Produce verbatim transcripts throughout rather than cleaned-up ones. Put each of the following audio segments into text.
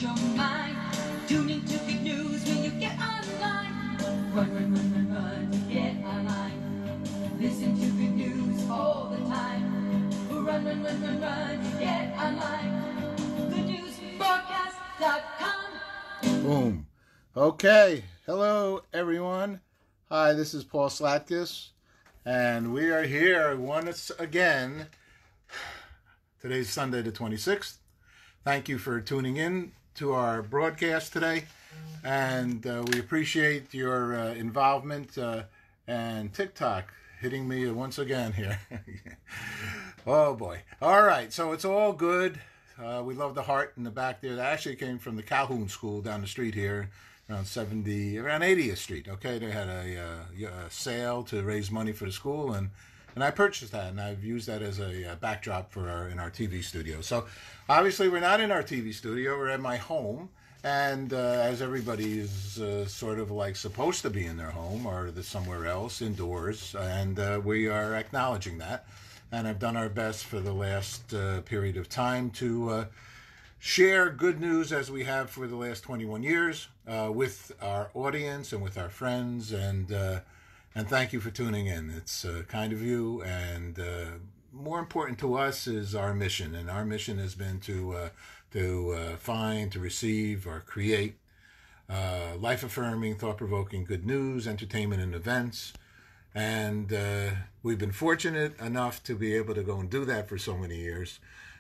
your mind. Tune into good news when you get online. Run, run, run, run, run to get online. Listen to good news all the time. Run, run, run, run, run to get online. good news broadcast dot com. Boom. Okay. Hello, everyone. Hi, this is Paul Slatkus, and we are here once again. Today's Sunday the twenty-sixth. Thank you for tuning in to our broadcast today, and uh, we appreciate your uh, involvement uh, and TikTok hitting me once again here. Oh boy. All right, so it's all good. Uh, we love the heart in the back there. That actually came from the Calhoun School down the street here, around seventy, around eightieth Street. Okay, they had a, uh, a sale to raise money for the school, and and I purchased that, and I've used that as a, uh backdrop for our in our T V studio. So obviously we're not in our T V studio; we're at my home, and uh, as everybody is uh, sort of like supposed to be in their home or somewhere else indoors, and uh, we are acknowledging that. And I've done our best for the last uh, period of time to uh, share good news as we have for the last twenty-one years uh, with our audience and with our friends, and uh, and thank you for tuning in. It's uh, kind of you, and uh, more important to us is our mission, and our mission has been to uh, to uh, find, to receive, or create uh, life-affirming, thought-provoking good news, entertainment, and events. And uh, we've been fortunate enough to be able to go and do that for so many years.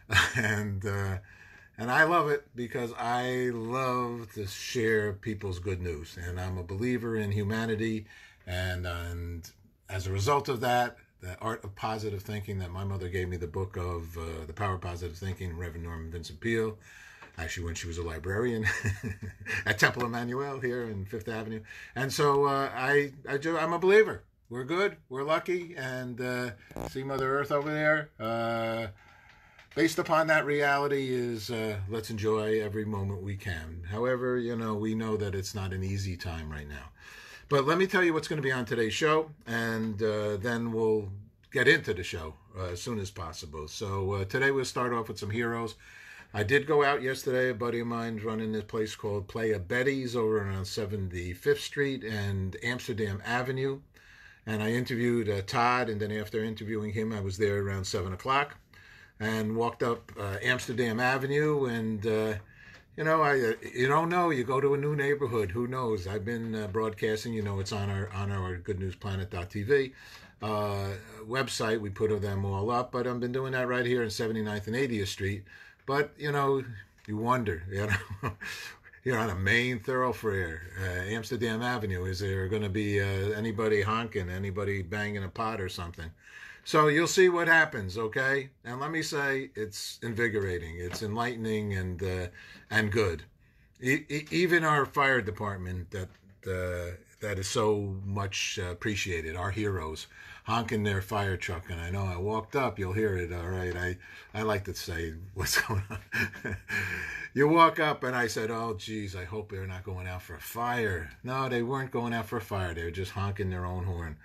and uh, and I love it because I love to share people's good news. And I'm a believer in humanity. And, and as a result of that, the art of positive thinking that my mother gave me, the book of uh, The Power of Positive Thinking, Reverend Norman Vincent Peale, actually when she was a librarian at Temple Emmanuel here in Fifth Avenue. And so uh, I, I, I'm a believer. We're good. We're lucky. And uh, see Mother Earth over there. Uh, based upon that reality is uh, let's enjoy every moment we can. However, you know, we know that it's not an easy time right now. But let me tell you what's going to be on today's show, and uh, then we'll get into the show uh, as soon as possible. So uh, today we'll start off with some heroes. I did go out yesterday. A buddy of mine's running this place called Playa Betty's over on seventy-fifth Street and Amsterdam Avenue. And I interviewed uh, Todd, and then after interviewing him, I was there around seven o'clock and walked up uh, Amsterdam Avenue. And, uh, you know, I uh, you don't know. You go to a new neighborhood. Who knows? I've been uh, broadcasting. You know, it's on our on our good news planet dot t v uh, website. We put them all up. But I've been doing that right here in seventy-ninth and eightieth Street. But, you know, you wonder, you know. You're on a main thoroughfare, uh, Amsterdam Avenue. Is there going to be uh, anybody honking, anybody banging a pot or something? So you'll see what happens, okay? And let me say, it's invigorating, it's enlightening, and uh, and good. E- e- even our fire department, that uh, that is so much uh, appreciated, our heroes, honking their fire truck. And I know I walked up, you'll hear it, all right? I, I like to say what's going on. You walk up, and I said, oh, geez, I hope they're not going out for a fire. No, they weren't going out for a fire. They were just honking their own horn.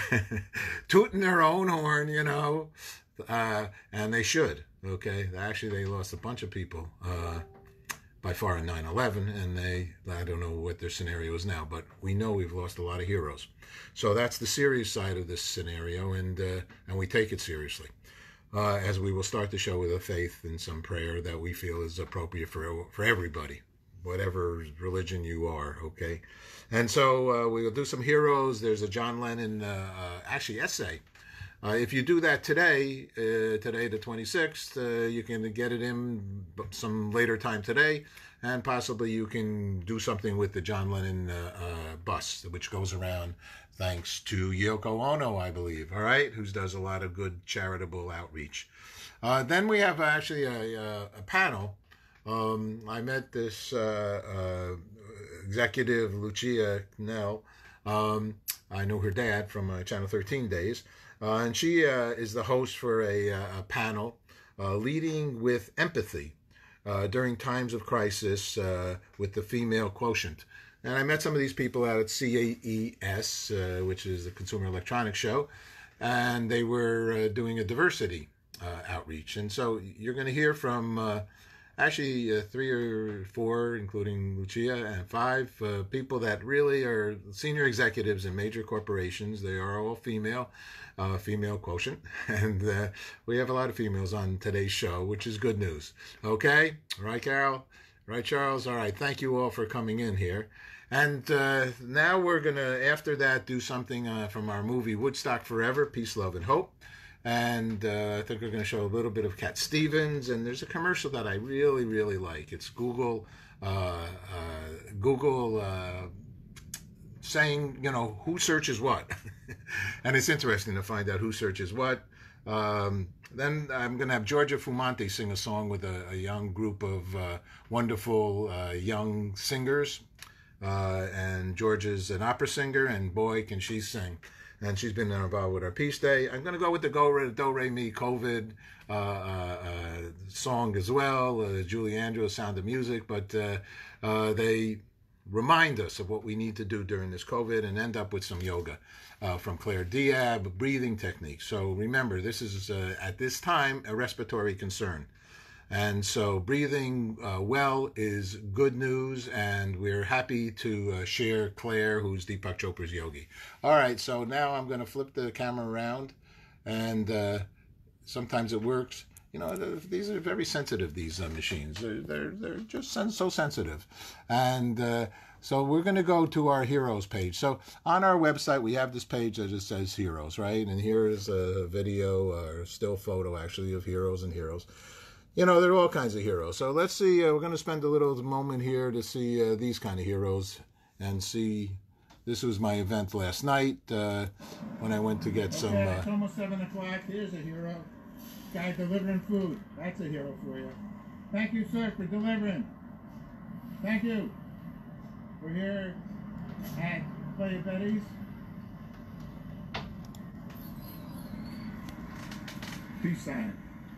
Tooting their own horn, you know. Uh, and they should, okay? Actually, they lost a bunch of people uh, by far in nine eleven, and they, I don't know what their scenario is now, but we know we've lost a lot of heroes. So that's the serious side of this scenario, and uh, and we take it seriously. Uh, as we will start the show with a faith and some prayer that we feel is appropriate for for everybody, whatever religion you are, okay? And so uh, we will do some heroes. There's a John Lennon, uh, uh, actually, essay. Uh, if you do that today, uh, today the twenty-sixth, uh, you can get it in some later time today, and possibly you can do something with the John Lennon uh, uh, bus, which goes around thanks to Yoko Ono, I believe, all right, who does a lot of good charitable outreach. Uh, then we have actually a, a, a panel. Um, I met this uh, uh, executive, Lucia Knell. Um, I know her dad from uh, Channel thirteen days. Uh, and she uh, is the host for a, a panel, uh, Leading with Empathy uh, During Times of Crisis uh, with the Female Quotient. And I met some of these people out at C A E S, uh, which is the Consumer Electronics Show, and they were uh, doing a diversity uh, outreach. And so you're going to hear from uh, actually uh, three or four, including Lucia, and five uh, people that really are senior executives in major corporations. They are all female, uh, female quotient, and uh, we have a lot of females on today's show, which is good news. Okay, all right, Carol, all right, Charles. All right, thank you all for coming in here. And uh, now we're gonna, after that, do something uh, from our movie Woodstock Forever: Peace, Love, and Hope. And uh, I think we're going to show a little bit of Cat Stevens. And there's a commercial that I really, really like. It's Google, uh, uh, Google uh, saying, you know, who searches what. And it's interesting to find out who searches what. Um, then I'm going to have Georgia Fumanti sing a song with a, a young group of uh, wonderful uh, young singers. Uh, and Georgia's an opera singer, and boy, can she sing. And she's been involved with our Peace Day. I'm going to go with the Go Re, Do Re Mi COVID uh, uh, uh, song as well, uh, Julie Andrews, Sound of Music. But uh, uh, they remind us of what we need to do during this COVID, and end up with some yoga uh, from Claire Diab, breathing techniques. So remember, this is, uh, at this time, a respiratory concern. And so breathing uh, well is good news, and we're happy to uh, share Claire, who's Deepak Chopra's yogi. All right, so now I'm going to flip the camera around, and uh, sometimes it works. You know, these are very sensitive, these uh, machines. They're, they're, they're just so sensitive. And uh, so we're going to go to our Heroes page. So on our website, we have this page that just says Heroes, right? And here is a video, or a still photo, actually, of Heroes and Heroes. You know, there are all kinds of heroes. So let's see, uh, we're going to spend a little moment here to see uh, these kind of heroes, and see, this was my event last night uh, when I went to get okay, some... Uh, it's almost seven o'clock. Here's a hero. Guy delivering food. That's a hero for you. Thank you, sir, for delivering. Thank you. We're here at Playa Betty's. Peace sign.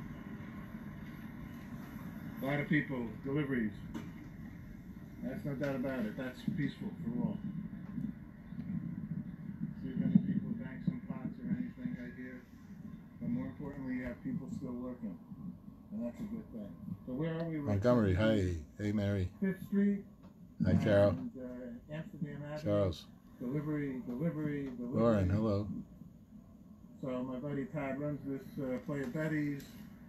A lot of people, deliveries. That's no doubt about it. That's peaceful for all. See if any people bang some pots or anything I hear. But more importantly, you have people still working. And that's a good thing. So where are we? Montgomery, hi. Hey, Mary. Fifth Street. Hi, Carol. And uh, Amsterdam Avenue. Charles. Delivery, delivery, delivery. Lauren, hello. So my buddy Todd runs this uh, Playa Betty's.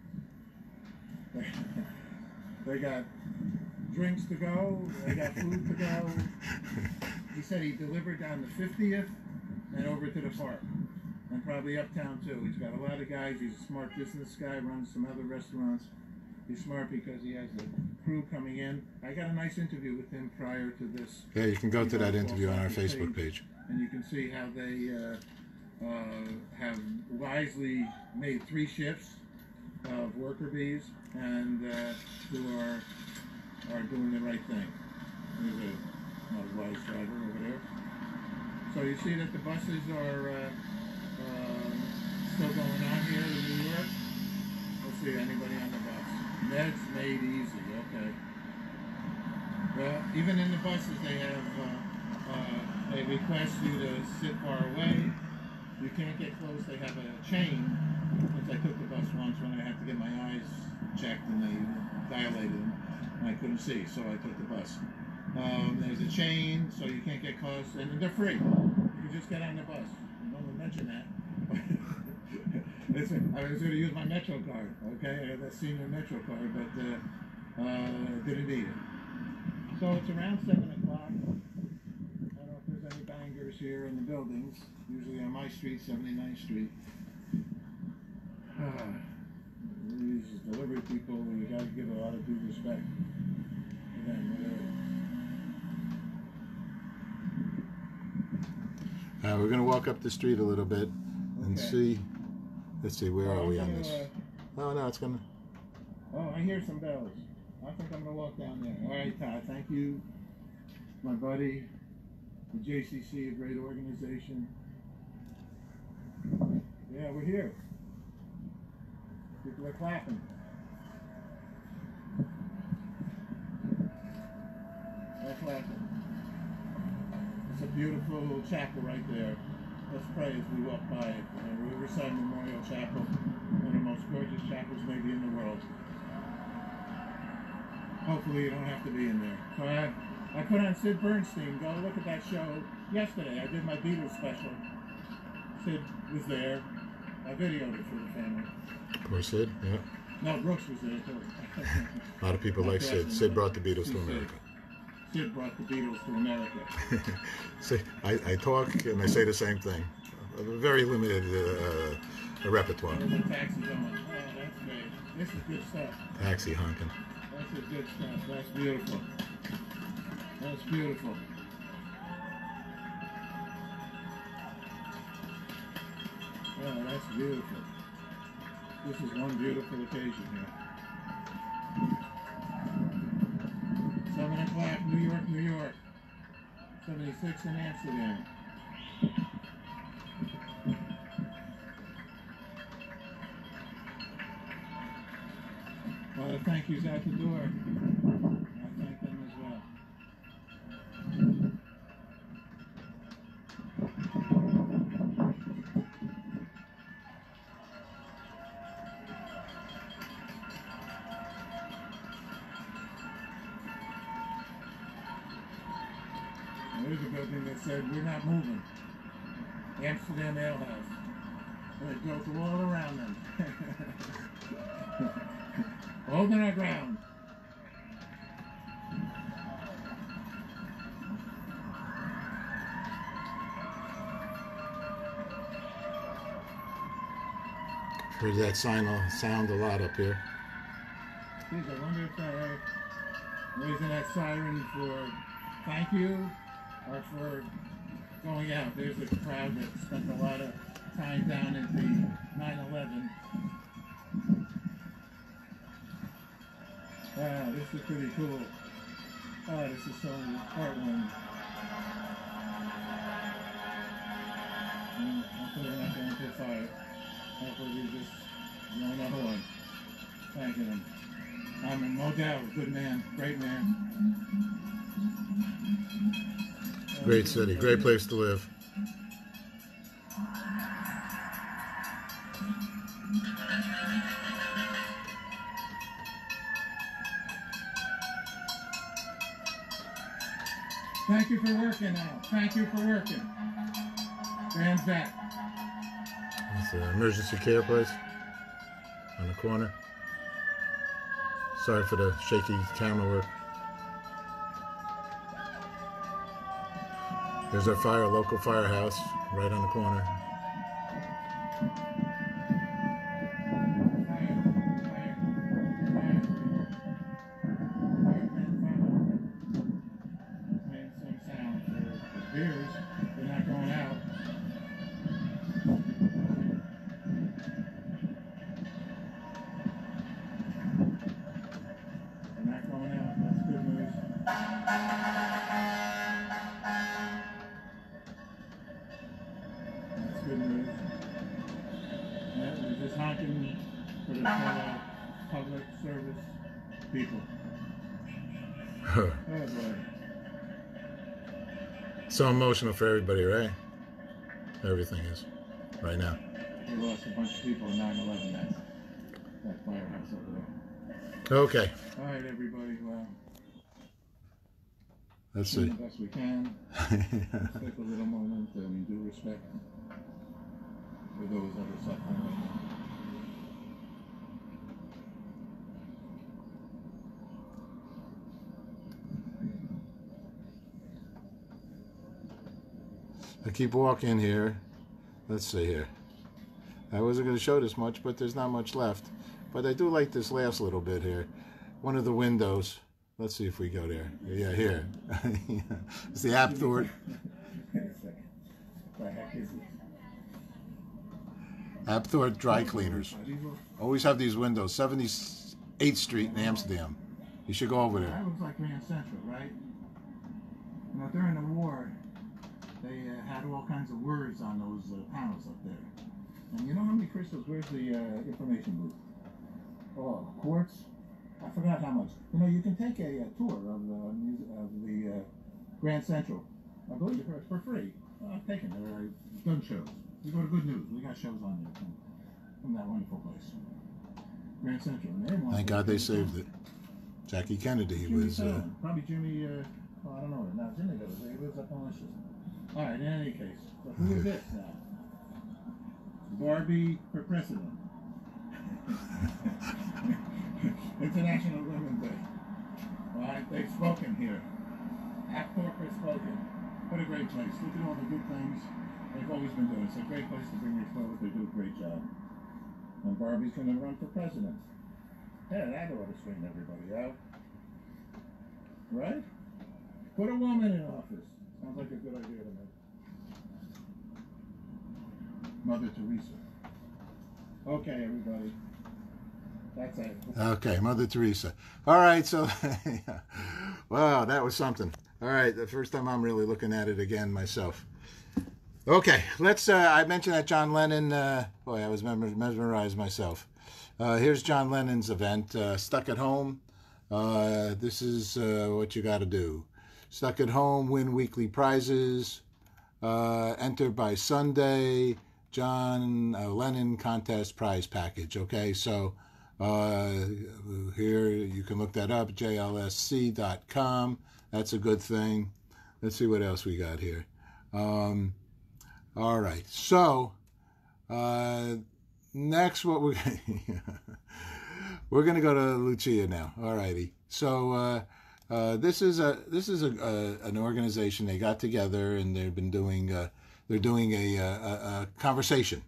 They got drinks to go, they got food to go. He said he delivered down the fiftieth and over to the park. And probably uptown too. He's got a lot of guys, he's a smart business guy, runs some other restaurants. He's smart because he has a crew coming in. I got a nice interview with him prior to this. Yeah, you can go to that interview on our Facebook page. And you can see how they uh, uh, have wisely made three shifts of worker bees, and uh, who are are doing the right thing. There's a not a wise driver over there. So you see that the buses are uh, uh, still going on here in New York. Let's see, anybody on the bus? Ned's made easy, okay. Well, even in the buses they have, uh, uh, they request you to sit far away. You can't get close. They have a chain. Since I took the bus once when I had to get my eyes checked and they dilated them and I couldn't see, so I took the bus. Um, there's a chain, so you can't get close, and they're free. You can just get on the bus. I don't mention that. Listen, I was going to use my Metro card, okay? I had that senior Metro card, but uh, uh, didn't need it. So it's around seven o'clock. I don't know if there's any bangers here in the buildings. Usually on my street, seventy-ninth Street. Uh, these delivery people, you got to give a lot of due respect to them. Uh, we're going to walk up the street a little bit and Okay. see. Let's see, where Oh, are we I'm on gonna, this? uh, Oh, no, it's going to... Oh, I hear some bells. I think I'm going to walk down there. All right, Todd, thank you. My buddy, the J C C, a great organization. Yeah, we're here. People are clapping. They're clapping. It's a beautiful chapel right there. Let's pray as we walk by it. Uh, Riverside Memorial Chapel, one of the most gorgeous chapels maybe in the world. hopefully you don't have to be in there. So I, I put on Sid Bernstein. Go look at that show yesterday. I did my Beatles special. Sid was there. I videoed it for the family. Poor Sid, yeah. No, Brooks was there too. A lot of people like Sid. Sid brought the Beatles to America. Sid brought the Beatles to America. See, I, I talk and I say the same thing. A very limited uh, repertoire. The taxi's on. Oh, that's great. This is good stuff. Taxi honking. This is good stuff. That's beautiful. That's beautiful. Oh, that's beautiful. This is one beautiful occasion here. Seven o'clock, New York, New York. seventy-six in Amsterdam. Well, the thank yous out the door. I thank them as well. There's a building that said, "We're not moving." Amsterdam Ale House. And they built a wall around them. Holding our ground. Heard that sign will sound a lot up here. Geez, I wonder if they're raising that siren for thank you or for going out. There's a crowd that spent a lot of time down at the nine eleven. Wow, this is pretty cool. Oh, this is so heartwarming. Mm, hopefully we're not going to a fire. Hopefully we just blowing a horn. Thanking him. I'm in Modell, good man, great man. Great city, great place to live. Thank you for working, Al. Thank you for working. Grand Vet. It's an emergency care place on the corner. Sorry for the shaky camera work. There's our fire, local firehouse, right on the corner. For the fellow public service people. Huh. Oh boy. So emotional for everybody, right? Everything is, right now. We lost a bunch of people in nine eleven, that's that firehouse over there. Okay. All right, everybody, well, Let's do see. the best we can. Take a little moment and do respect for those that are suffering right now. I keep walking here. Let's see here. I wasn't going to show this much, but there's not much left. But I do like this last little bit here. One of the windows. Let's see if we go there. Yeah, here. It's the Apthorpe. Apthorpe Dry Cleaners. Always have these windows. seventy-eighth Street in Amsterdam. You should go over there. That looks like Grand Central, right? You know, during the war, they uh, had all kinds of words on those uh, panels up there. And you know how many crystals? Where's the uh, information booth? Oh, quartz? I forgot how much. You know, you can take a, a tour of the, of the uh, Grand Central. I believe it's for free. Well, I've taken it. I've done shows. You go to Good News. We got shows on there from, from that wonderful place. Grand Central. And they want Thank God they saved it. Jackie Kennedy Jimmy was. Uh, Fallon. Probably Jimmy. Uh, well, I don't know. Now Jimmy goes. He lives up on the system. All right. In any case, so who is this now? Barbie for president. International Women's Day. All right. They've spoken here. At corporate spoken. What a great place. Look at all the good things they've always been doing. It's a great place to bring your clothes. They do a great job. And Barbie's going to run for president. Yeah, that ought to straighten everybody out. Right? Put a woman in office. Sounds like a good idea to me. Mother Teresa. Okay, everybody. That's it. Okay, Mother Teresa. All right, so, wow, that was something. All right, the first time I'm really looking at it again myself. Okay, let's, uh, I mentioned that John Lennon, uh, boy, I was mesmerized myself. Uh, here's John Lennon's event, uh, Stuck at Home. Uh, this is uh, what you got to do. Stuck at Home, win weekly prizes, uh, enter by Sunday, John uh, Lennon contest prize package. Okay, so uh, here you can look that up, J L S C dot com. That's a good thing. Let's see what else we got here. Um, all right, so uh, next what we're we're going to go to Lucia now. All righty. So uh, uh, this is a this is a, a an organization. They got together and they've been doing uh, they're doing a, a, a conversation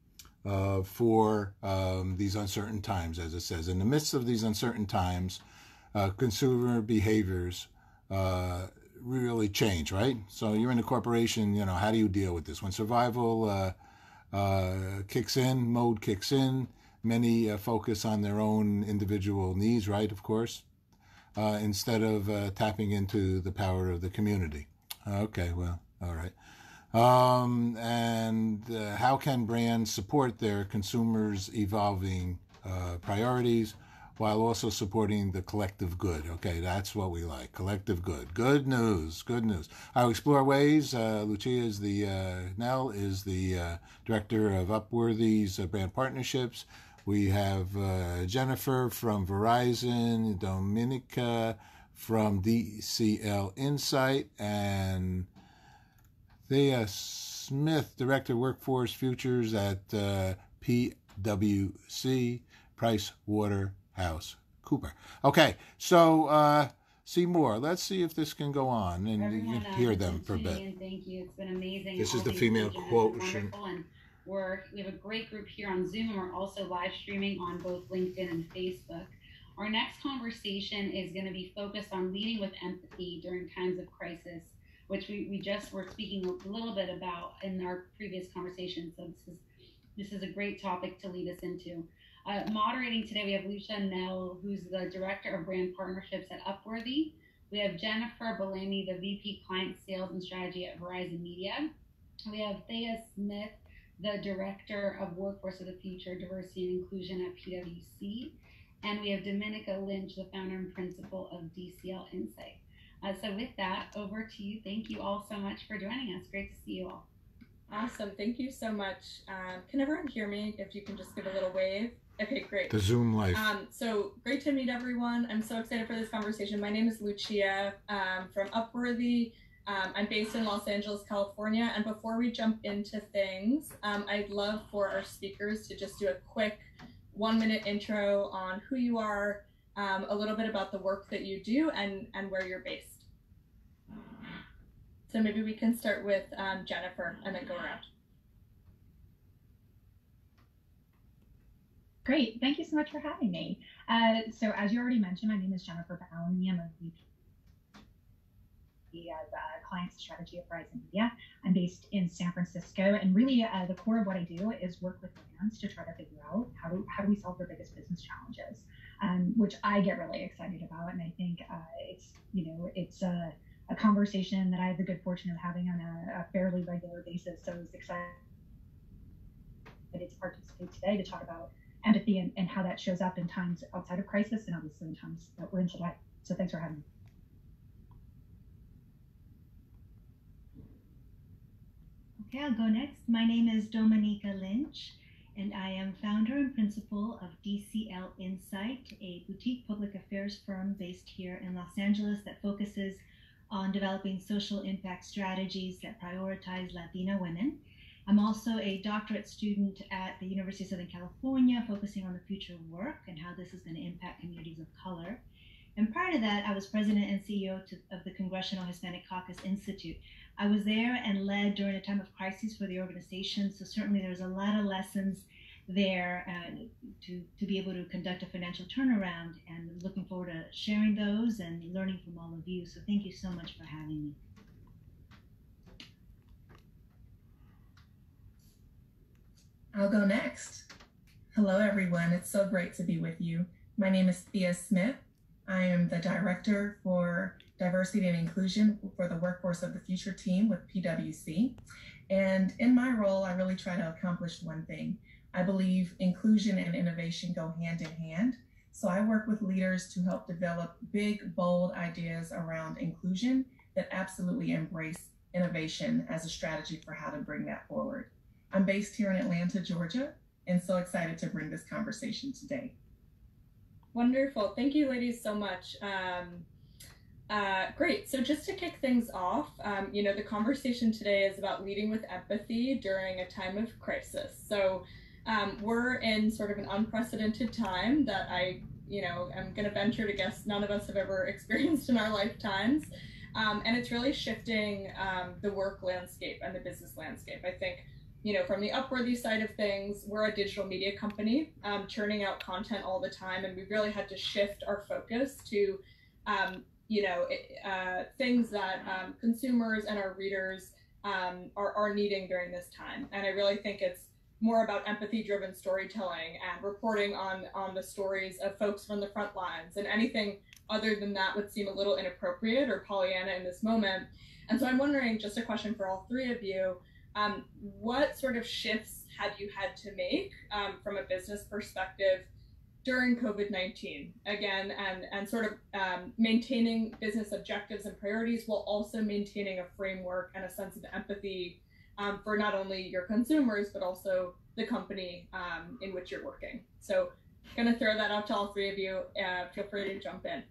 uh, for um, these uncertain times, as it says. In the midst of these uncertain times, uh, consumer behaviors uh, really change, right? So you're in a corporation. You know, how do you deal with this when survival uh, uh, kicks in? Mode kicks in. Many uh, focus on their own individual needs, right, of course, uh, instead of uh, tapping into the power of the community. Okay, well, all right. Um, and uh, how can brands support their consumers' evolving uh, priorities while also supporting the collective good? Okay, that's what we like, collective good. Good news, good news. I'll explore ways. Uh, Lucia is the, uh, Nell is the uh, director of Upworthy's uh, brand partnerships. We have uh, Jennifer from Verizon, Dominica from D C L Insight, and Thea Smith, Director of Workforce Futures at uh, P W C, Price Waterhouse Cooper. Okay, so uh, see more. Let's see if this can go on, and Everyone, you can uh, hear has them been for a tuning bit. in. Thank you. It's been amazing. This All is the these female engagement has quote. been wonderful, and we're, we have a great group here on Zoom, and we're also live streaming on both LinkedIn and Facebook. Our next conversation is going to be focused on leading with empathy during times of crisis, which we, we just were speaking a little bit about in our previous conversation. So this is this is a great topic to lead us into. Uh, moderating today, we have Lucia Nell, who's the Director of Brand Partnerships at Upworthy. We have Jennifer Bellamy, the V P Client Sales and Strategy at Verizon Media. We have Thea Smith, the Director of Workforce of the Future, Diversity and Inclusion at P W C. And we have Dominica Lynch, the founder and principal of D C L Insight. Uh, so with that, over to you. Thank you all so much for joining us. Great to see you all. Awesome. Thank you so much. Um, can everyone hear me? If you can just give a little wave. Okay, great. The Zoom life. Um, so great to meet everyone. I'm so excited for this conversation. My name is Lucia um, from Upworthy. Um, I'm based in Los Angeles, California. And before we jump into things, um, I'd love for our speakers to just do a quick one minute intro on who you are, um, a little bit about the work that you do, and, and where you're based. So maybe we can start with um, Jennifer and then go around. Great, thank you so much for having me. Uh, so as you already mentioned, my name is Jennifer Bellamy. I'm a V P of uh, Client Strategy at Verizon Media. I'm based in San Francisco, and really uh, the core of what I do is work with brands to try to figure out how do, how do we solve their biggest business challenges, um, which I get really excited about. And I think uh, it's, you know, it's a, a conversation that I have the good fortune of having on a, a fairly regular basis. So I was excited to participate today to talk about empathy and, and how that shows up in times outside of crisis and obviously in times that we're in today. So thanks for having me. Okay, I'll go next. My name is Dominica Lynch, and I am founder and principal of D C L Insight, a boutique public affairs firm based here in Los Angeles that focuses on developing social impact strategies that prioritize Latina women. I'm also a doctorate student at the University of Southern California, focusing on the future of work and how this is going to impact communities of color. And prior to that, I was president and C E O to, of the Congressional Hispanic Caucus Institute. I was there and led during a time of crisis for the organization, so certainly there's a lot of lessons there uh, to, to be able to conduct a financial turnaround, and looking forward to sharing those and learning from all of you. So thank you so much for having me. I'll go next. Hello, everyone. It's so great to be with you. My name is Thea Smith. I am the Director for Diversity and Inclusion for the Workforce of the Future team with P W C. And in my role, I really try to accomplish one thing. I believe inclusion and innovation go hand in hand. So I work with leaders to help develop big, bold ideas around inclusion that absolutely embrace innovation as a strategy for how to bring that forward. I'm based here in Atlanta, Georgia, and so excited to bring this conversation today. Wonderful. Thank you, ladies, so much. Um, uh, great. So just to kick things off, um, you know, the conversation today is about leading with empathy during a time of crisis. So um, we're in sort of an unprecedented time that I, you know, am going to venture to guess none of us have ever experienced in our lifetimes. Um, and it's really shifting um, the work landscape and the business landscape. I think, you know, from the Upworthy side of things, we're a digital media company, um, churning out content all the time, and we've really had to shift our focus to, um, you know, uh, things that um, consumers and our readers um, are, are needing during this time. And I really think it's more about empathy-driven storytelling and reporting on, on the stories of folks from the front lines, and anything other than that would seem a little inappropriate or Pollyanna in this moment. And so I'm wondering, just a question for all three of you, Um, what sort of shifts had you had to make um, from a business perspective during COVID nineteen? Again, and, and sort of um, maintaining business objectives and priorities while also maintaining a framework and a sense of empathy um, for not only your consumers, but also the company um, in which you're working. So I'm going to throw that out to all three of you. Uh, feel free to jump in.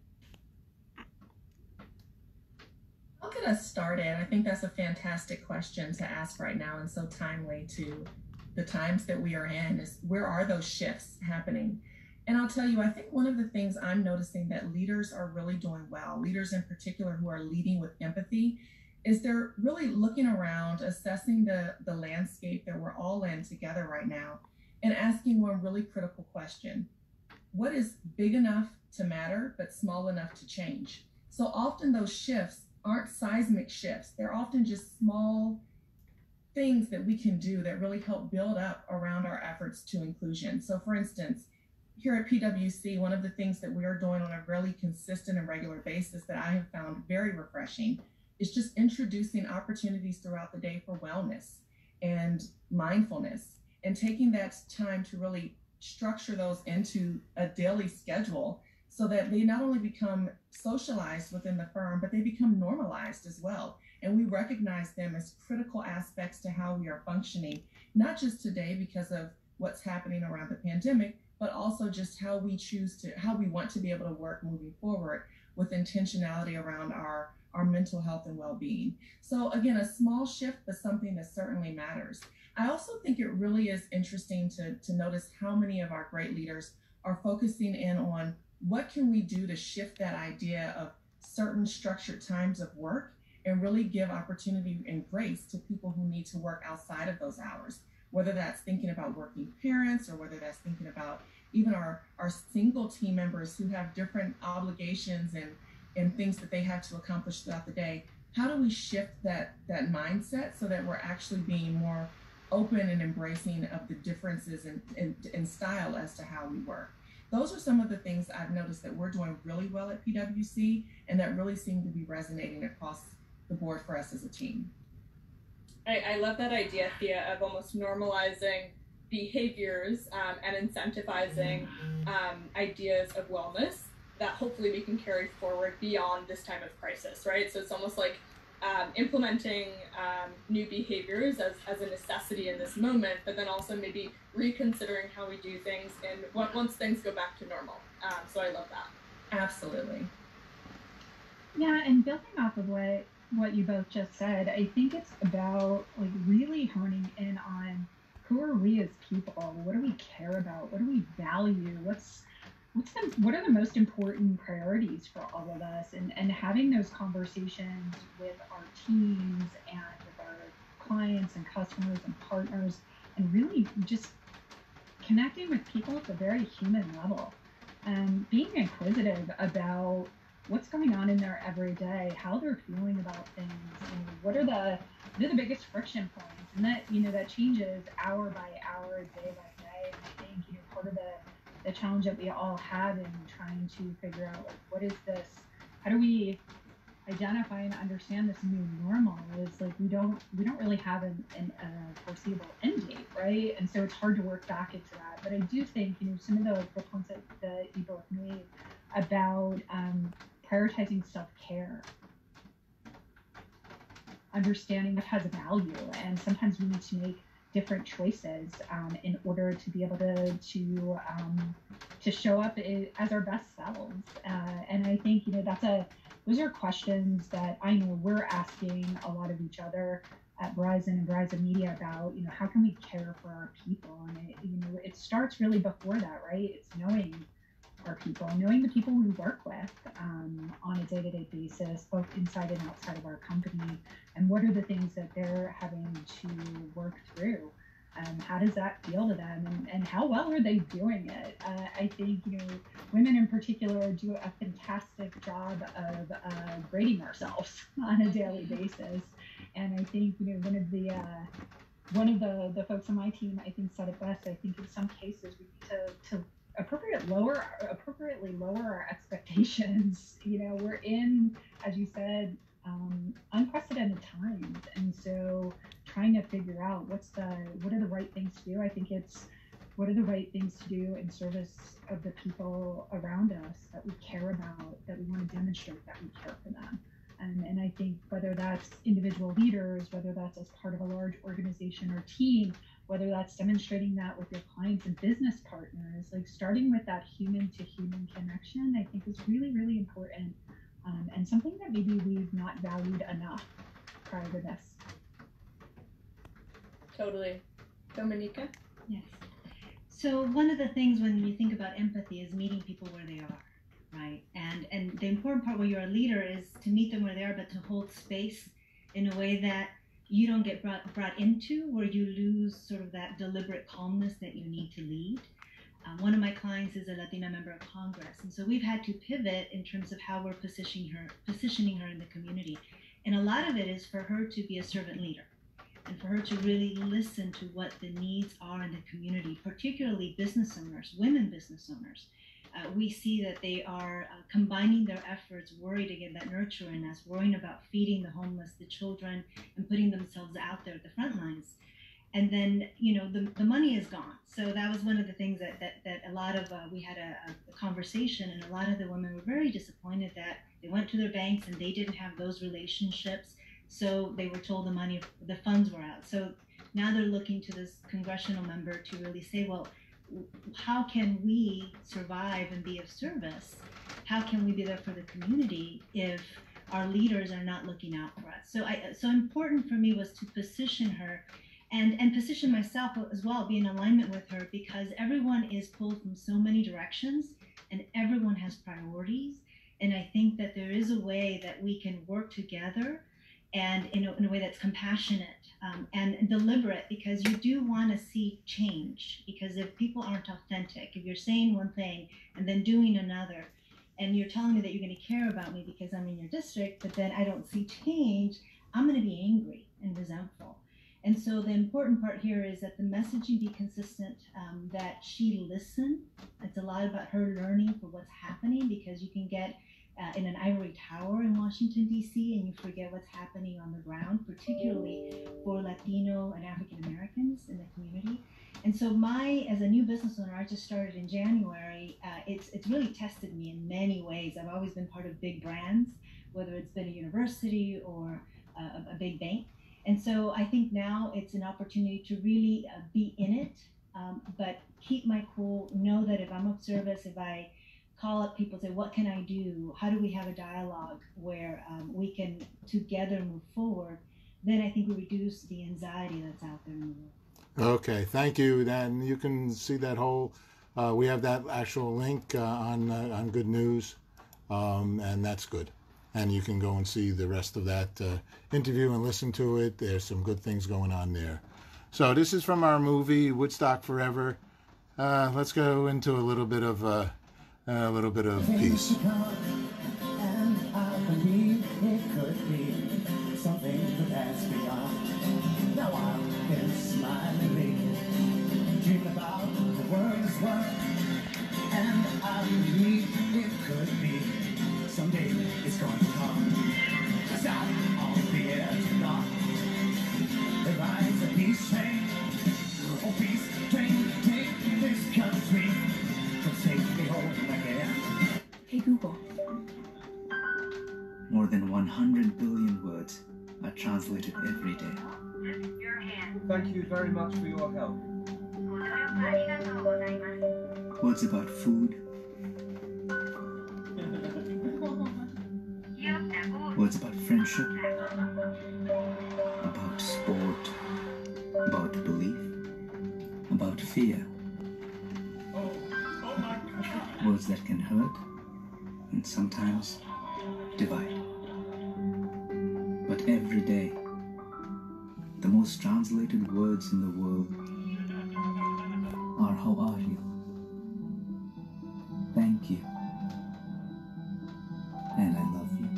I'll get us started. I think that's a fantastic question to ask right now, and so timely to the times that we are in. Is where are those shifts happening? And I'll tell you, I think one of the things I'm noticing that leaders are really doing well, leaders in particular who are leading with empathy, is they're really looking around, assessing the, the landscape that we're all in together right now, and asking one really critical question. What is big enough to matter, but small enough to change? So often those shifts aren't seismic shifts. They're often just small things that we can do that really help build up around our efforts to inclusion. So for instance, here at P W C, one of the things that we are doing on a really consistent and regular basis that I have found very refreshing is just introducing opportunities throughout the day for wellness and mindfulness, and taking that time to really structure those into a daily schedule so that they not only become socialized within the firm, but they become normalized as well. And we recognize them as critical aspects to how we are functioning, not just today because of what's happening around the pandemic, but also just how we choose to, how we want to be able to work moving forward with intentionality around our, our mental health and well-being. So again, a small shift, but something that certainly matters. I also think it really is interesting to, to notice how many of our great leaders are focusing in on what can we do to shift that idea of certain structured times of work and really give opportunity and grace to people who need to work outside of those hours, whether that's thinking about working parents or whether that's thinking about even our, our single team members who have different obligations and, and things that they have to accomplish throughout the day. How do we shift that, that mindset so that we're actually being more open and embracing of the differences in, in, in style as to how we work? Those are some of the things I've noticed that we're doing really well at P W C and that really seem to be resonating across the board for us as a team. I, I love that idea, Thea, of almost normalizing behaviors um, and incentivizing um, ideas of wellness that hopefully we can carry forward beyond this time of crisis, right? So it's almost like um, implementing um, new behaviors as, as a necessity in this moment, but then also maybe reconsidering how we do things and once things go back to normal. Um, so I love that. Absolutely. Yeah, and building off of what what you both just said, I think it's about like really honing in on who are we as people? What do we care about? What do we value? What's what's the what are the most important priorities for all of us? And and having those conversations with our teams and with our clients and customers and partners, and really just connecting with people at the very human level, and being inquisitive about what's going on in their everyday, how they're feeling about things, and what are the what are the biggest friction points, and that you know that changes hour by hour, day by day. And I think you know part of the the challenge that we all have in trying to figure out like what is this, how do we identify and understand this new normal is like we don't we don't really have an, an a foreseeable end date, right? And so it's hard to work back into that. But I do think you know some of the, the points that, that you both made about um, prioritizing self-care, understanding what has value, and sometimes we need to make different choices um, in order to be able to to um, to show up as our best selves. Uh, and I think you know that's a those are questions that I know we're asking a lot of each other at Verizon and Verizon Media about. You know, how can we care for our people? And it, you know, it starts really before that, right? It's knowing our people, knowing the people we work with um, on a day-to-day basis, both inside and outside of our company, and what are the things that they're having to work through. Um, how does that feel to them, and, and how well are they doing it? Uh, I think you know women in particular do a fantastic job of uh, grading ourselves on a daily basis, and I think you know one of the uh, one of the the folks on my team I think said it best. I think in some cases we need to to appropriate lower appropriately lower our expectations. You know, we're in, as you said, um, unprecedented times, and so trying to figure out what's the what are the right things to do. I think it's what are the right things to do in service of the people around us that we care about, that we want to demonstrate that we care for them. And, and I think whether that's individual leaders, whether that's as part of a large organization or team, whether that's demonstrating that with your clients and business partners, like starting with that human to human connection, I think is really, really important, um, and something that maybe we've not valued enough prior to this. Totally. Dominica? Yes. So one of the things when you think about empathy is meeting people where they are, right? And and the important part when you're a leader is to meet them where they are, but to hold space in a way that you don't get brought, brought into where you lose sort of that deliberate calmness that you need to lead. Um, one of my clients is a Latina member of Congress, and so we've had to pivot in terms of how we're positioning her, positioning her in the community. And a lot of it is for her to be a servant leader and for her to really listen to what the needs are in the community, particularly business owners, women business owners. Uh, we see that they are uh, combining their efforts, worried to get that nurture in us, worrying about feeding the homeless, the children, and putting themselves out there at the front lines. And then, you know, the, the money is gone. So that was one of the things that, that, that a lot of, uh, we had a, a conversation, and a lot of the women were very disappointed that they went to their banks and they didn't have those relationships. So they were told the money, the funds were out. So now they're looking to this congressional member to really say, well, how can we survive and be of service? How can we be there for the community if our leaders are not looking out for us? So I, so important for me was to position her and, and position myself as well, be in alignment with her, because everyone is pulled from so many directions and everyone has priorities. And I think that there is a way that we can work together and in a, in a way that's compassionate um, and deliberate, because you do want to see change. Because if people aren't authentic, if you're saying one thing and then doing another, and you're telling me that you're going to care about me because I'm in your district, but then I don't see change, I'm going to be angry and resentful. And so the important part here is that the messaging be consistent, um, that she listen. It's a lot about her learning for what's happening, because you can get Uh, in an ivory tower in Washington, D C, and you forget what's happening on the ground, particularly for Latino and African Americans in the community. And so my, as a new business owner, I just started in January, uh, it's, it's really tested me in many ways. I've always been part of big brands, whether it's been a university or a, a big bank. And so I think now it's an opportunity to really uh, be in it, um, but keep my cool, know that if I'm of service, if I call up people, say, what can I do? How do we have a dialogue where um, we can together move forward? Then I think we reduce the anxiety that's out there in the world. Okay, thank you. Then you can see that whole, uh, we have that actual link uh, on, uh, on Good News, um, and that's good. And you can go and see the rest of that uh, interview and listen to it. There's some good things going on there. So this is from our movie, Woodstock Forever. Uh, let's go into a little bit of, uh, a little bit of peace. And I believe it could be something that's beyond. Now I've been smiling, dream about the world's work, and I believe it could be someday it's going to come. Just out on the edge of dawn, there rides a peace train. Oh, peace train, take this country, just take me home again. Hey Google. More than one hundred billion words are translated every day. Thank you very much for your help. Words about food. Words about friendship. About sport. About belief. About fear. Words that can hurt and sometimes divide. But every day, the most translated words in the world are how are you? Thank you. And I love you.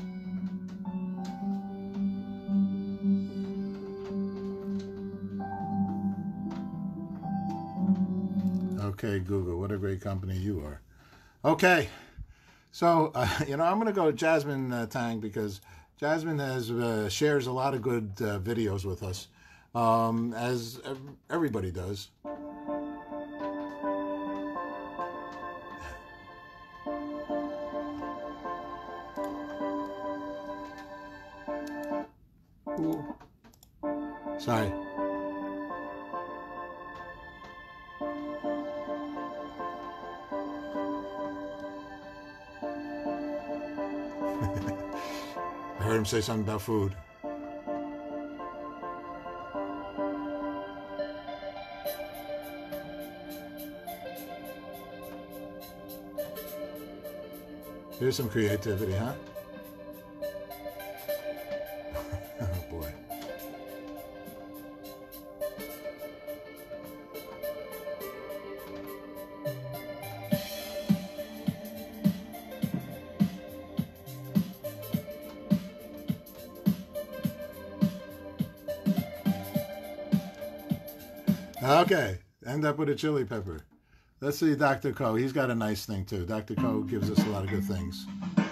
Okay, Google, what a great company you are. Okay, so, uh, you know, I'm going to go with Jasmine uh, Tang because Jasmine has uh, shares a lot of good uh, videos with us, um, as everybody does. Ooh. Sorry. I heard him say something about food. Here's some creativity, huh? Oh boy. Okay, end up with a chili pepper. Let's see Doctor Ko. He's got a nice thing too. Doctor Ko gives us a lot of good things.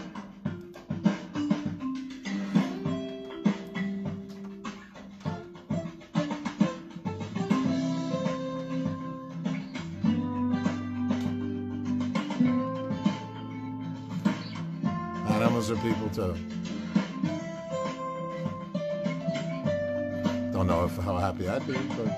Animals are people too. Don't know if how happy I'd be, but.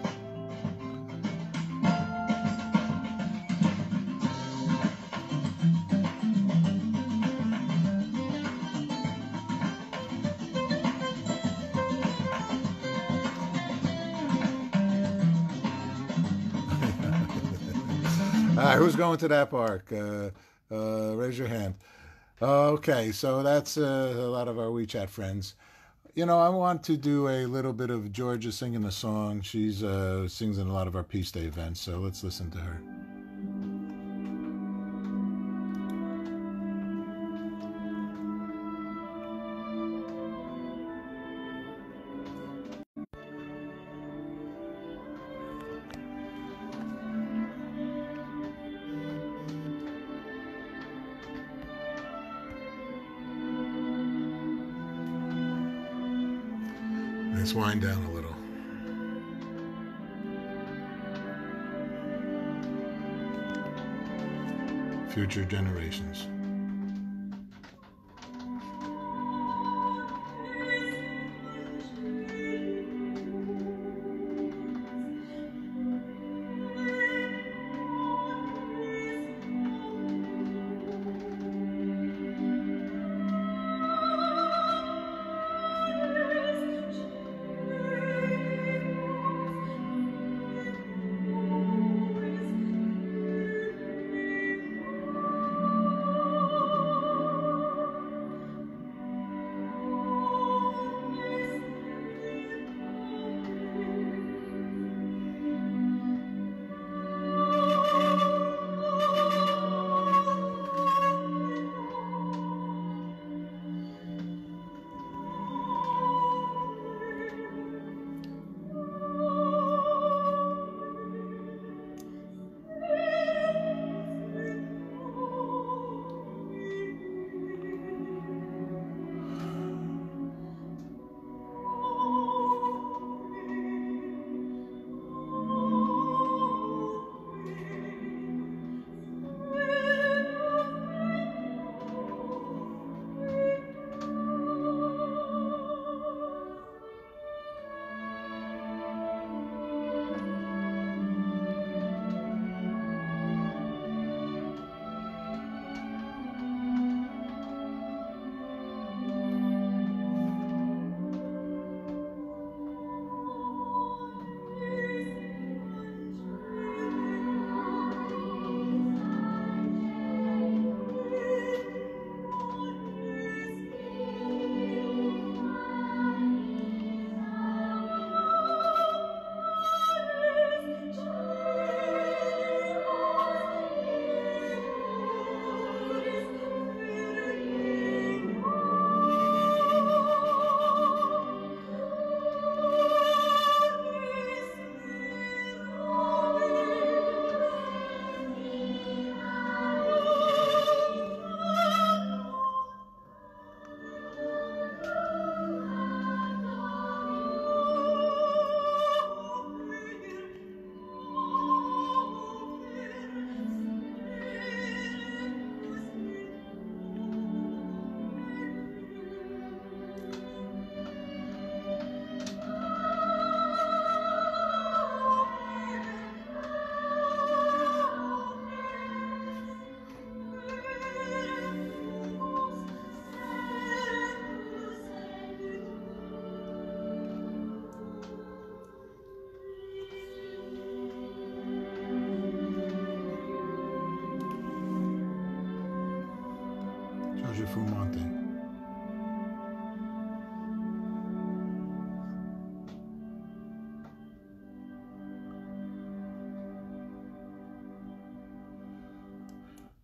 All right, who's going to that park? Uh, uh, raise your hand. Okay, so that's uh, a lot of our WeChat friends. You know, I want to do a little bit of Georgia singing a song. She's uh, sings in a lot of our Peace Day events, so let's listen to her. Let's wind down a little. Future generations.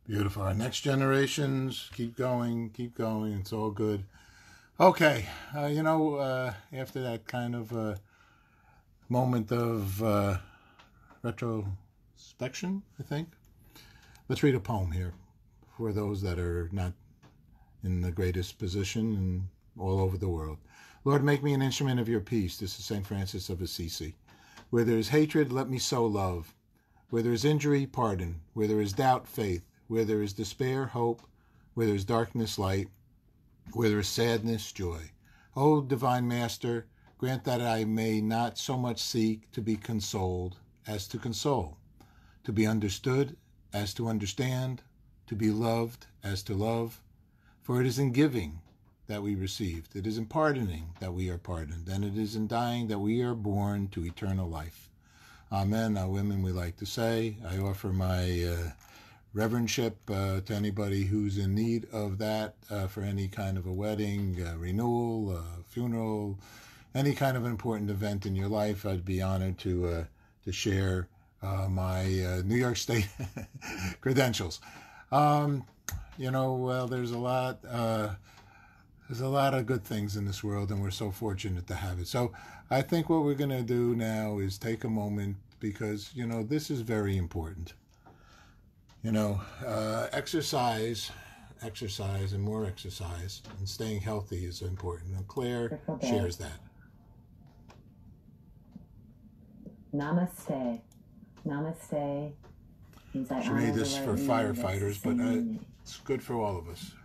Beautiful. Our next generations, keep going, keep going. It's all good. Okay, uh, you know, uh, after that kind of uh, moment of uh, retrospection, I think, let's read a poem here for those that are not in the greatest position and all over the world. Lord, make me an instrument of your peace. This is Saint Francis of Assisi. Where there is hatred, let me sow love. Where there is injury, pardon. Where there is doubt, faith. Where there is despair, hope. Where there is darkness, light. Where there is sadness, joy. O divine Master, grant that I may not so much seek to be consoled as to console, to be understood as to understand, to be loved as to love. For it is in giving that we received, it is in pardoning that we are pardoned, and it is in dying that we are born to eternal life. Amen. Now, women, we like to say, I offer my uh, reverendship uh, to anybody who's in need of that uh, for any kind of a wedding, uh, renewal, uh, funeral, any kind of important event in your life. I'd be honored to uh, to share uh, my uh, New York State credentials. Um, you know, well, there's a lot. Uh, There's a lot of good things in this world, and we're so fortunate to have it. So I think what we're going to do now is take a moment because, you know, this is very important. You know, uh, exercise, exercise, and more exercise, and staying healthy is important. And Claire shares that. Namaste. Namaste means I She honor made the this right for meaning firefighters, that's but uh, singing. it's good for all of us.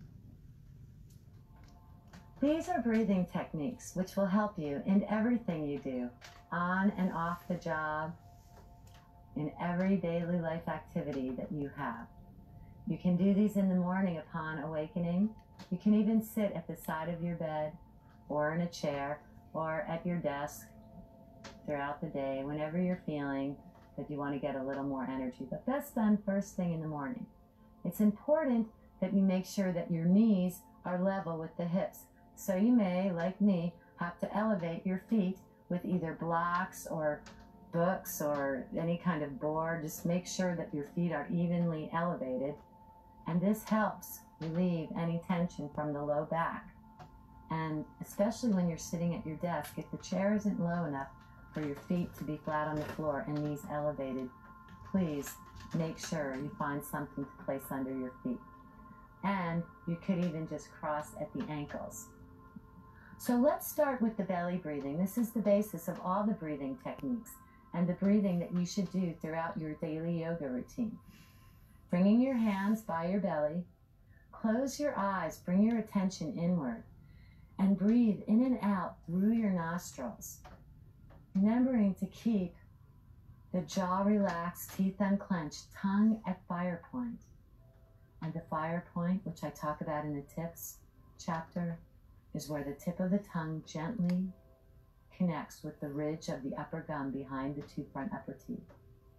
These are breathing techniques which will help you in everything you do, on and off the job, in every daily life activity that you have. You can do these in the morning upon awakening. You can even sit at the side of your bed or in a chair or at your desk throughout the day, whenever you're feeling that you want to get a little more energy. But best done first thing in the morning. It's important that you make sure that your knees are level with the hips. So you may, like me, have to elevate your feet with either blocks or books or any kind of board. Just make sure that your feet are evenly elevated. And this helps relieve any tension from the low back. And especially when you're sitting at your desk, if the chair isn't low enough for your feet to be flat on the floor and knees elevated, please make sure you find something to place under your feet. And you could even just cross at the ankles. So let's start with the belly breathing. This is the basis of all the breathing techniques and the breathing that you should do throughout your daily yoga routine. Bringing your hands by your belly, close your eyes, bring your attention inward, and breathe in and out through your nostrils. Remembering to keep the jaw relaxed, teeth unclenched, tongue at fire point. And the fire point, which I talk about in the tips chapter, is where the tip of the tongue gently connects with the ridge of the upper gum behind the two front upper teeth.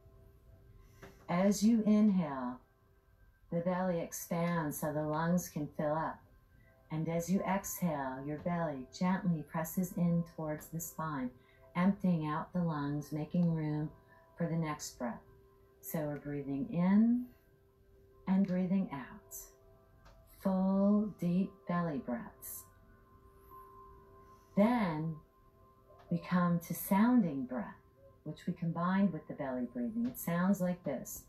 As you inhale, the belly expands so the lungs can fill up. And as you exhale, your belly gently presses in towards the spine, emptying out the lungs, making room for the next breath. So we're breathing in and breathing out. Full, deep belly breaths. Then we come to sounding breath, which we combined with the belly breathing. It sounds like this.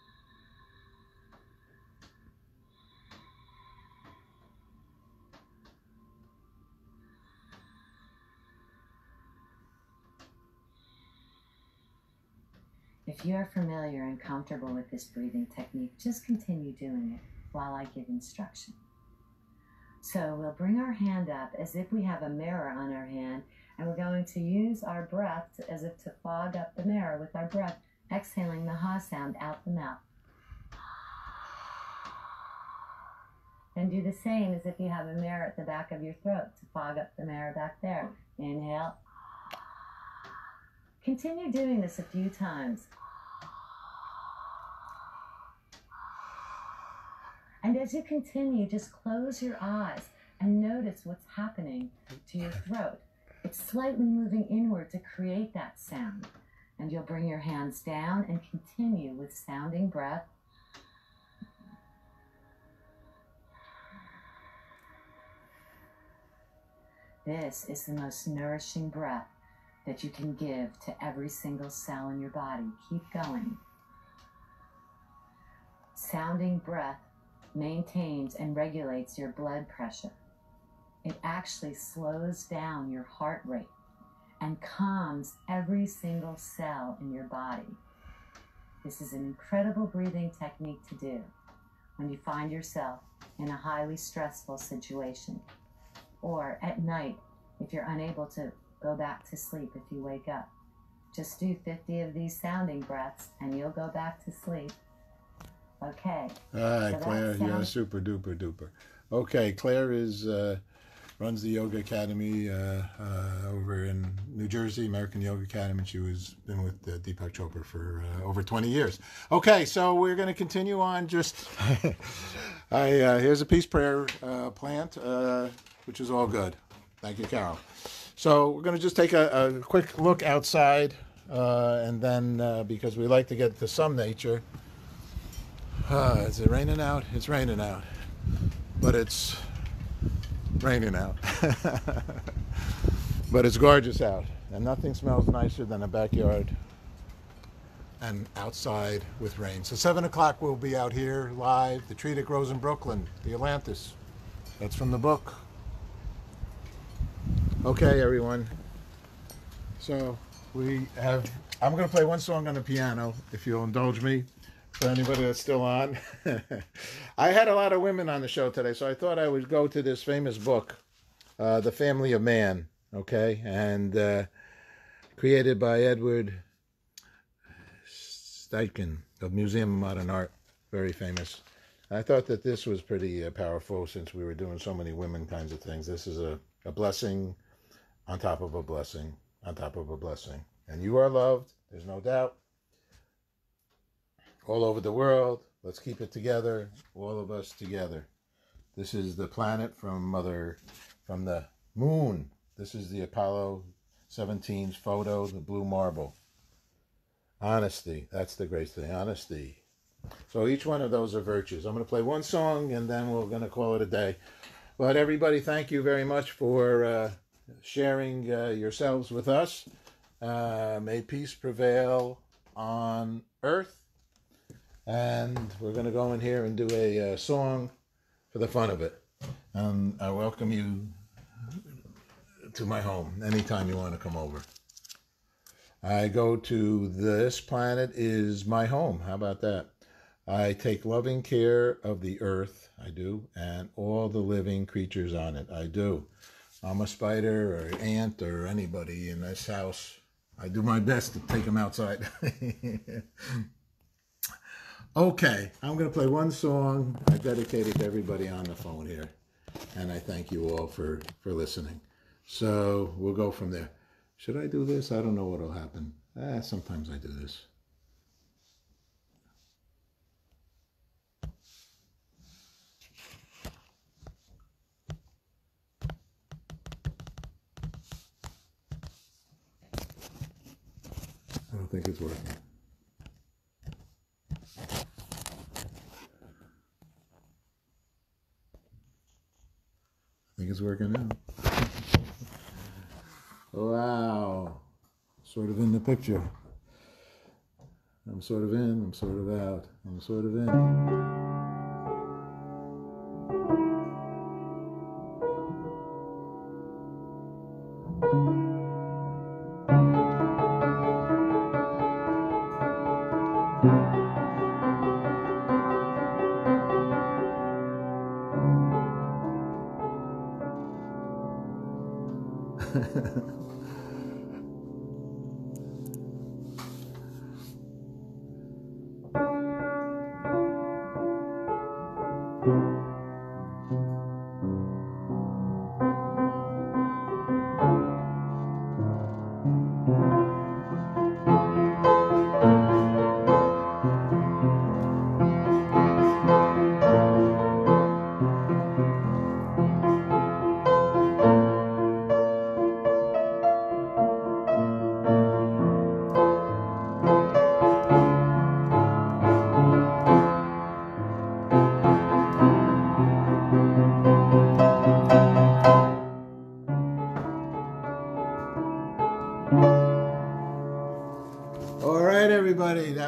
If you are familiar and comfortable with this breathing technique, just continue doing it while I give instruction. So we'll bring our hand up as if we have a mirror on our hand, and we're going to use our breath to, as if to fog up the mirror with our breath, exhaling the ha sound out the mouth. Then do the same as if you have a mirror at the back of your throat to fog up the mirror back there. Inhale. Continue doing this a few times. And as you continue, just close your eyes and notice what's happening to your throat. It's slightly moving inward to create that sound. And you'll bring your hands down and continue with sounding breath. This is the most nourishing breath that you can give to every single cell in your body. Keep going. Sounding breath maintains and regulates your blood pressure. It actually slows down your heart rate and calms every single cell in your body. This is an incredible breathing technique to do when you find yourself in a highly stressful situation, or at night if you're unable to go back to sleep if you wake up. Just do fifty of these sounding breaths and you'll go back to sleep. Okay. All right, So Claire. that Yeah, sounds- super duper duper. Okay, Claire is uh, runs the Yoga Academy uh, uh, over in New Jersey, American Yoga Academy. She was been with uh, Deepak Chopra for uh, over twenty years. Okay, so we're going to continue on. Just I uh, here's a peace prayer uh, plant, uh, which is all good. Thank you, Carol. So we're going to just take a, a quick look outside, uh, and then uh, because we like to get to some nature. Uh, is it raining out? It's raining out, but it's raining out. But it's gorgeous out, and nothing smells nicer than a backyard and outside with rain. So seven o'clock we'll be out here live. The tree that grows in Brooklyn, the Atlantis. That's from the book. Okay, everyone. So we have, I'm going to play one song on the piano, if you'll indulge me, for anybody that's still on. I had a lot of women on the show today, so I thought I would go to this famous book, uh, The Family of Man, okay? And uh, created by Edward Steichen of Museum of Modern Art, very famous. I thought that this was pretty uh, powerful since we were doing so many women kinds of things. This is a, a blessing on top of a blessing, on top of a blessing. And you are loved, there's no doubt. All over the world, let's keep it together, all of us together. This is the planet from Mother, from the moon. This is the Apollo seventeen's photo, the blue marble. Honesty, that's the great thing, honesty. So each one of those are virtues. I'm going to play one song and then we're going to call it a day. But everybody, thank you very much for uh, sharing uh, yourselves with us. Uh, may peace prevail on earth. And we're going to go in here and do a uh, song for the fun of it. And I welcome you to my home anytime you want to come over. I go to this planet is my home. How about that? I take loving care of the earth. I do. And all the living creatures on it. I do. I'm a spider or an ant or anybody in this house. I do my best to take them outside. Okay, I'm going to play one song. I dedicate it to everybody on the phone here. And I thank you all for, for listening. So we'll go from there. Should I do this? I don't know what will happen. Eh, sometimes I do this. I don't think it's working. I think it's working now. Wow. Sort of in the picture. I'm sort of in, I'm sort of out. I'm sort of in.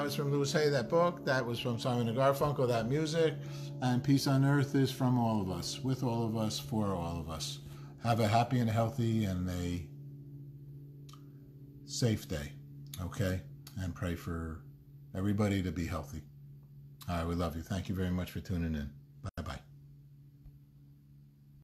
is from Louis Hay, that book. That was from Simon and Garfunkel, that music. And Peace on Earth is from all of us, with all of us, for all of us. Have a happy and healthy and a safe day, okay? And pray for everybody to be healthy. All right, we love you. Thank you very much for tuning in.